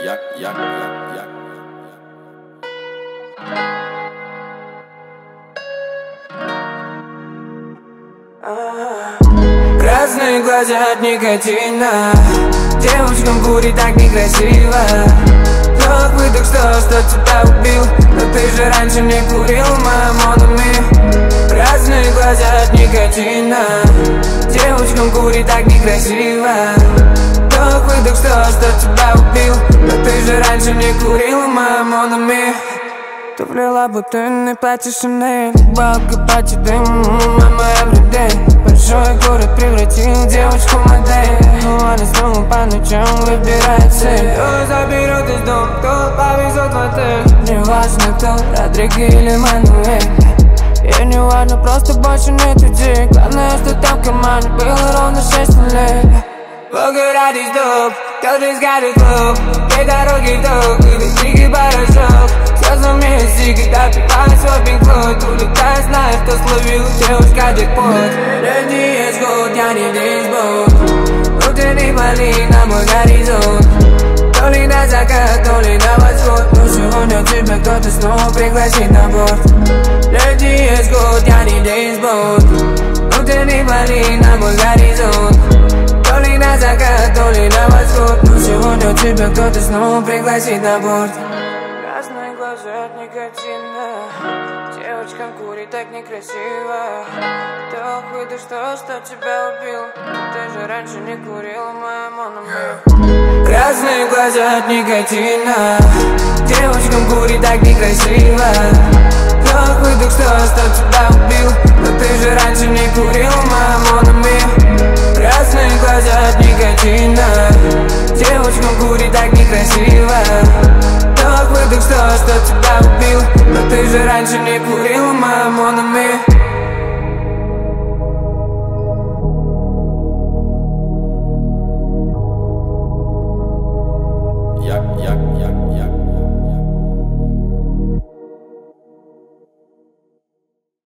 Красные глаза от никотина. Девочкам курить так некрасиво. Вдох, выдох, что тебя убил. Но ты же раньше не курил, моя монами. Красные глаза от никотина. Девочкам курить так некрасиво. Вдох, выдох, что тебя убил. Но ты же раньше не курил, моя монами. Ты влила бутыльный платье Шанель. Балка пати дым, мама everyday. Большой город превратил девочку в модель. Но она снова по ночам выбирает цель. Кто заберет из дома, кто повезет в отель. Не важно кто, Родриго или Мануэль. И не важно, просто больше нет людей. Главное, что там в кармане было ровно 6 нулей. Погорать доп, каждый скажет клуб. Две дороги вдох, электрики порошок. Все вместе, когда пиваешь свой пинг-флойд. Улетай, знаешь, что словил девушка джекпот. Леди есть год, я не дисбот. Внутренний болит на мой горизонт. То ли на закат, то ли на восход. Но сегодня тебя кто-то снова пригласит на борт. Леди есть год, я не дисбот. Внутренний болит на мой горизонт. То ли на закат, то ли на восход. Но сегодня тебя кто-то снова пригласит на борт. Красные глаза от никотина. Девочкам курить так некрасиво. Вдох, выдох, что тебя убил. Ты же раньше не курила, моя монами. Красные глаза от никотина. Девочкам курить так некрасиво. Вдох, выдох, что тебя убил. Но ты же раньше не курила, моя монами. Красные глаза от никотина. Девочкам курить так некрасиво. Вдох, выдох, что тебя убил. Но ты же раньше не курила, моя монами.